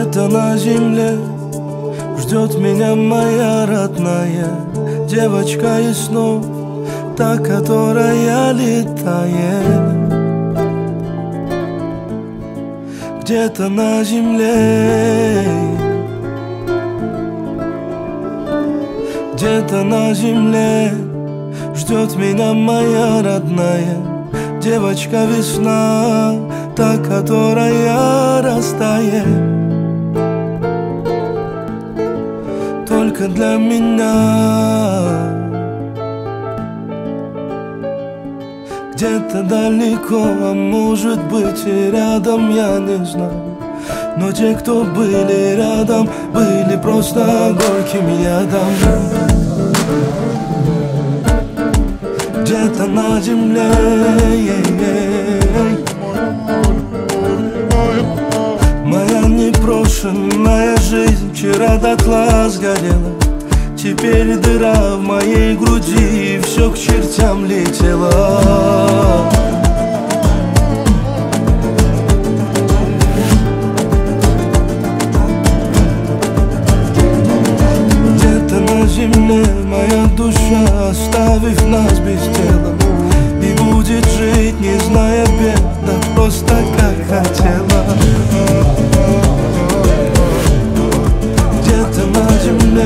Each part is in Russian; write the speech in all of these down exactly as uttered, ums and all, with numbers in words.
Где-то на земле ждет меня моя родная девочка из снов, та, которая летает. Где-то на земле, где-то на земле ждет меня моя родная девочка весна, та, которая растает только для меня. Где-то далеко, а может быть и рядом, я не знаю. Но те, кто были рядом, были просто горьким ядом. Где-то на земле моя непрошенная жизнь вчера дотла сгорела. Теперь дыра в моей груди, и все к чертям летело. Где-то на земле моя душа, оставив нас без тела, и будет жить, не зная бед, да просто как хотела. Где-то на земле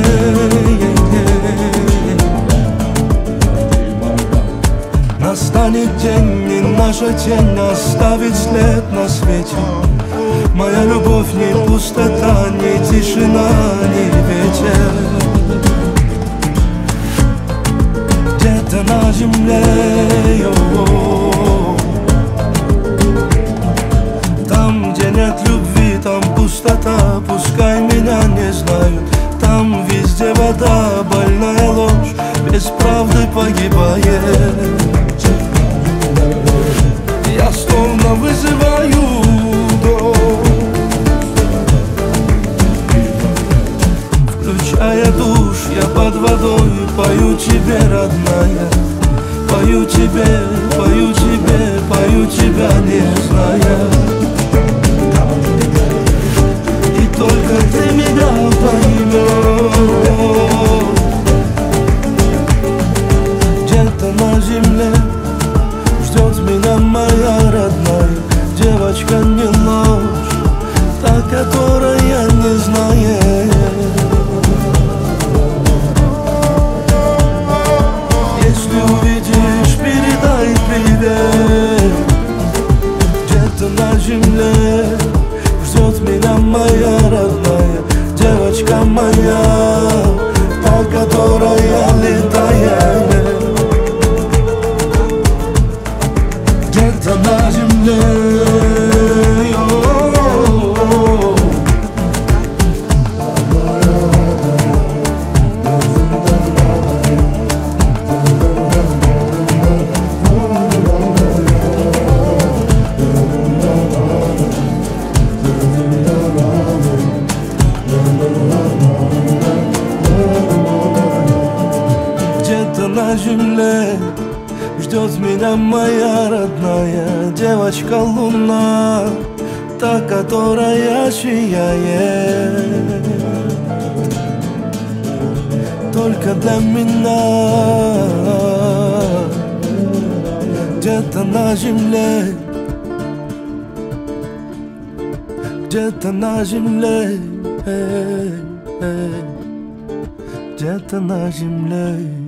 настанет день, и наша тень оставит след на свете. Моя любовь не пустота, не тишина, не ветер. Где-то на земле, там, где нет любви, там пустота. Пускай меня не знают, там везде вода, больная ложь без правды погибает. Я словно вызываю дождь, включая душ, я под водой пою тебе, родная. Пою тебе, пою тебе, пою тебя, не зная. И только ты меня поймешь. Где-то на земле ждет меня моя родная девочка, не ложь, та, которая не знает. Если увидишь, передай привет. Где-то на земле ждет меня моя родная девочка моя, та, которая летает. Где-то на земле, где-то на земле ждет меня моя родная девочка луна, та, которая сияет только для меня. Где-то на земле, где-то на земле, где-то на земле.